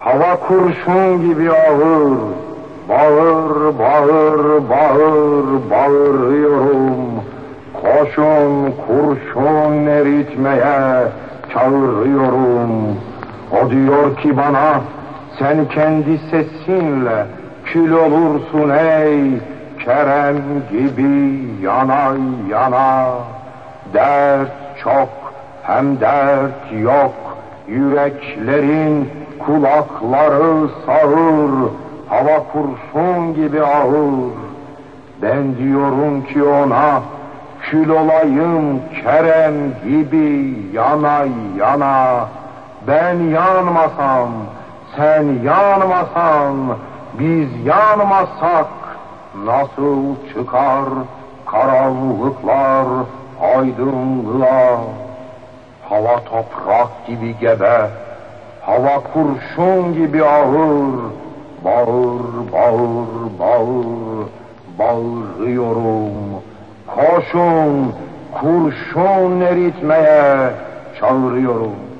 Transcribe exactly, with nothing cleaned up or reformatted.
Hava kurşun gibi ağır, bağır, bağır, bağır, bağırıyorum. Koşun kurşun eritmeye çağırıyorum. O diyor ki bana, sen kendi sesinle kül olursun ey Kerem gibi yana yana. Dert çok hem dert yok, yüreklerin kulakları sağır, hava kurşun gibi ağır. Ben diyorum ki ona, kül olayım Kerem gibi yana yana. Ben yanmasam, sen yanmasan, biz yanmasak nasıl çıkar karanlıklar aydınlığa? Hava toprak gibi gebe, hava kurşun gibi ağır. Bağır, bağır, bağır, bağırıyorum. Koşun kurşun eritmeye çağırıyorum.